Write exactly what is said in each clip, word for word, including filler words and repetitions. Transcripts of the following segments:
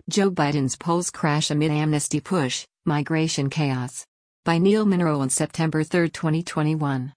Joe Biden's polls crash amid amnesty push, migration chaos. By Neil Monroe on September third, twenty twenty-one.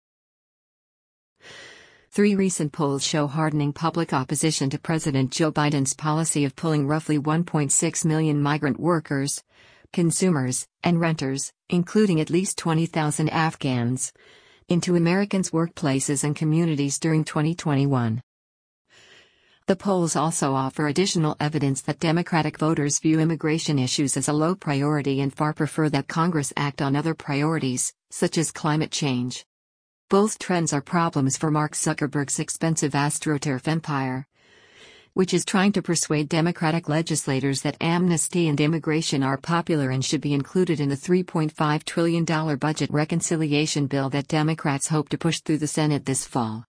Three recent polls show hardening public opposition to President Joe Biden's policy of pulling roughly one point six million migrant workers, consumers, and renters, including at least twenty thousand Afghans, into Americans' workplaces and communities during twenty twenty-one. The polls also offer additional evidence that Democratic voters view immigration issues as a low priority and far prefer that Congress act on other priorities, such as climate change. Both trends are problems for Mark Zuckerberg's expensive AstroTurf empire, which is trying to persuade Democratic legislators that amnesty and immigration are popular and should be included in the three point five trillion dollars budget reconciliation bill that Democrats hope to push through the Senate this fall.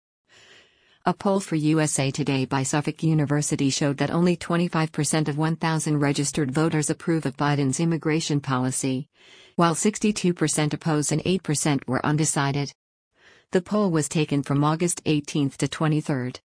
A poll for U S A Today by Suffolk University showed that only twenty-five percent of one thousand registered voters approve of Biden's immigration policy, while sixty-two percent oppose and eight percent were undecided. The poll was taken from August eighteenth to twenty-third.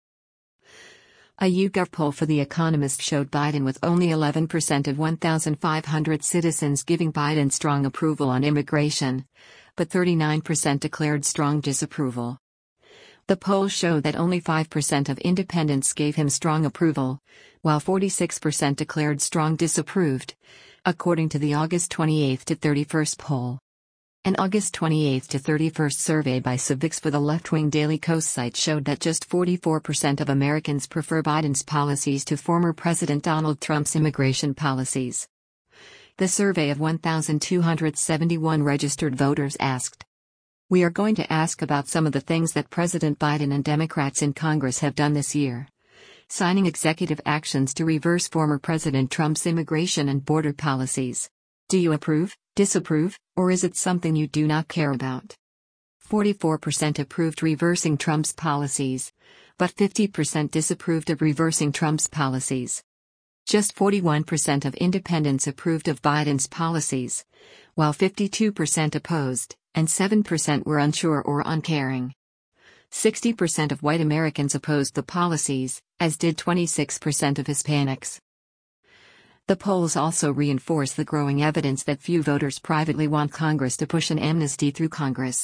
A YouGov poll for The Economist showed Biden with only eleven percent of one thousand five hundred citizens giving Biden strong approval on immigration, but thirty-nine percent declared strong disapproval. The poll showed that only five percent of independents gave him strong approval, while forty-six percent declared strong disapproved, according to the August twenty-eighth to thirty-first poll. An August twenty-eighth to thirty-first survey by Civics for the left-wing Daily Kos site showed that just forty-four percent of Americans prefer Biden's policies to former President Donald Trump's immigration policies. The survey of one thousand two hundred seventy-one registered voters asked, "We are going to ask about some of the things that President Biden and Democrats in Congress have done this year. Signing executive actions to reverse former President Trump's immigration and border policies. Do you approve, disapprove, or is it something you do not care about?" forty-four percent approved reversing Trump's policies, but fifty percent disapproved of reversing Trump's policies. Just forty-one percent of independents approved of Biden's policies, while fifty-two percent opposed, and seven percent were unsure or uncaring. sixty percent of white Americans opposed the policies, as did twenty-six percent of Hispanics. The polls also reinforce the growing evidence that few voters privately want Congress to push an amnesty through Congress.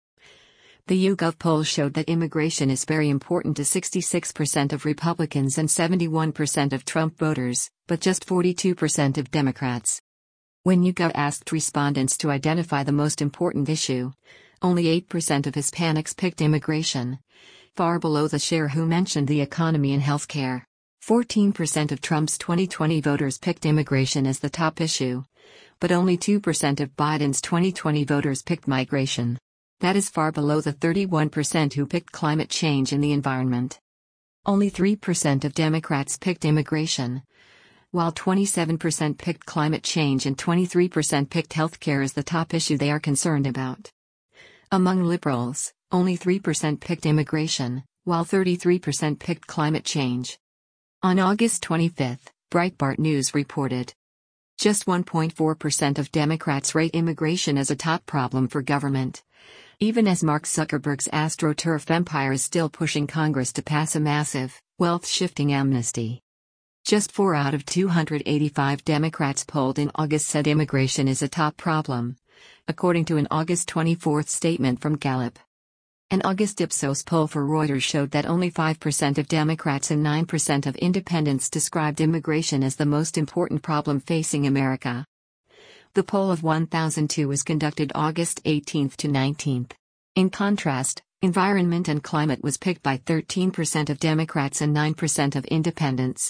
The YouGov poll showed that immigration is very important to sixty-six percent of Republicans and seventy-one percent of Trump voters, but just forty-two percent of Democrats. When YouGov asked respondents to identify the most important issue, only eight percent of Hispanics picked immigration, far below the share who mentioned the economy and health care. fourteen percent of Trump's twenty twenty voters picked immigration as the top issue, but only two percent of Biden's twenty twenty voters picked migration. That is far below the thirty-one percent who picked climate change and the environment. Only three percent of Democrats picked immigration, while twenty-seven percent picked climate change and twenty-three percent picked healthcare as the top issue they are concerned about. Among liberals, only three percent picked immigration, while thirty-three percent picked climate change. On August twenty-fifth, Breitbart News reported, just one point four percent of Democrats rate immigration as a top problem for government, even as Mark Zuckerberg's AstroTurf empire is still pushing Congress to pass a massive, wealth-shifting amnesty. Just four out of two hundred eighty-five Democrats polled in August said immigration is a top problem, according to an August twenty-fourth statement from Gallup. An August Ipsos poll for Reuters showed that only five percent of Democrats and nine percent of independents described immigration as the most important problem facing America. The poll of one thousand two was conducted August eighteenth to nineteenth. In contrast, environment and climate was picked by thirteen percent of Democrats and nine percent of independents.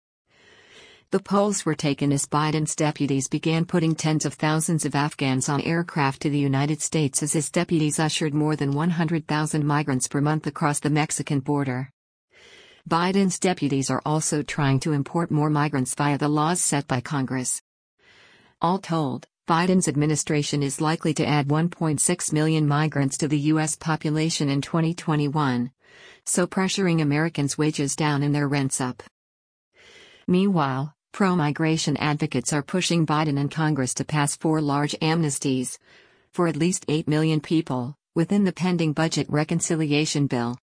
The polls were taken as Biden's deputies began putting tens of thousands of Afghans on aircraft to the United States as his deputies ushered more than one hundred thousand migrants per month across the Mexican border. Biden's deputies are also trying to import more migrants via the laws set by Congress. All told, Biden's administration is likely to add one point six million migrants to the U S population in twenty twenty-one, so pressuring Americans' wages down and their rents up. Meanwhile, pro-migration advocates are pushing Biden and Congress to pass four large amnesties for at least eight million people within the pending budget reconciliation bill.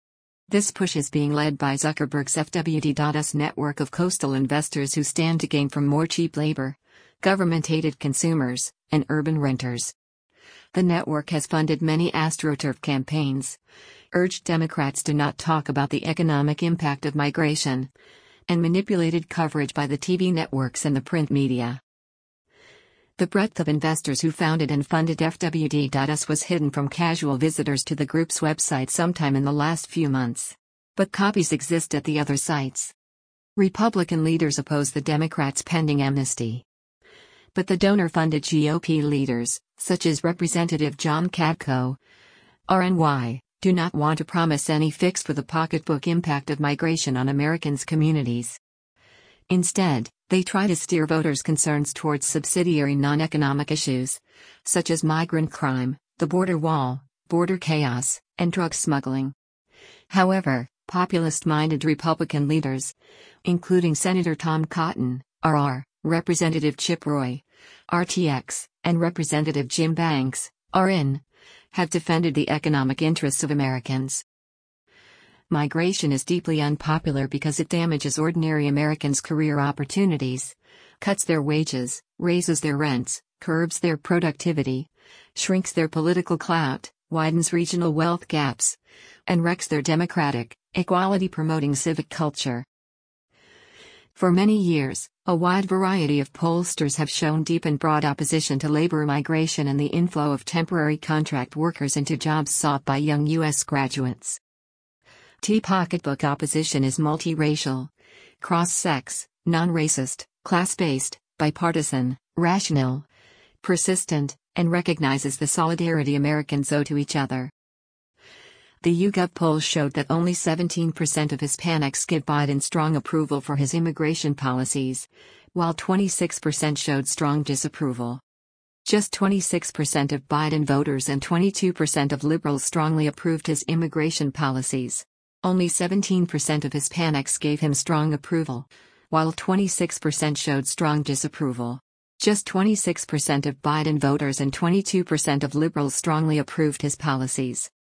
This push is being led by Zuckerberg's F W D.us network of coastal investors who stand to gain from more cheap labor, government-aided consumers, and urban renters. The network has funded many AstroTurf campaigns, urged Democrats to not talk about the economic impact of migration, and manipulated coverage by the T V networks and the print media. The breadth of investors who founded and funded F W D.us was hidden from casual visitors to the group's website sometime in the last few months. But copies exist at the other sites. Republican leaders oppose the Democrats' pending amnesty. But the donor-funded G O P leaders, such as Representative John Katko, R N Y, do not want to promise any fix for the pocketbook impact of migration on Americans' communities. Instead, they try to steer voters' concerns towards subsidiary non-economic issues, such as migrant crime, the border wall, border chaos, and drug smuggling. However, populist-minded Republican leaders, including Senator Tom Cotton, R R, Representative Chip Roy, R T X, and Representative Jim Banks, R N, have defended the economic interests of Americans. Migration is deeply unpopular because it damages ordinary Americans' career opportunities, cuts their wages, raises their rents, curbs their productivity, shrinks their political clout, widens regional wealth gaps, and wrecks their democratic, equality-promoting civic culture. For many years, a wide variety of pollsters have shown deep and broad opposition to labor migration and the inflow of temporary contract workers into jobs sought by young U S graduates. T pocketbook opposition is multiracial, cross-sex, non-racist, class-based, bipartisan, rational, persistent, and recognizes the solidarity Americans owe to each other. The YouGov poll showed that only seventeen percent of Hispanics give Biden strong approval for his immigration policies, while twenty-six percent showed strong disapproval. Just twenty-six percent of Biden voters and twenty-two percent of liberals strongly approved his immigration policies. Only seventeen percent of Hispanics gave him strong approval, while twenty-six percent showed strong disapproval. Just twenty-six percent of Biden voters and twenty-two percent of liberals strongly approved his policies.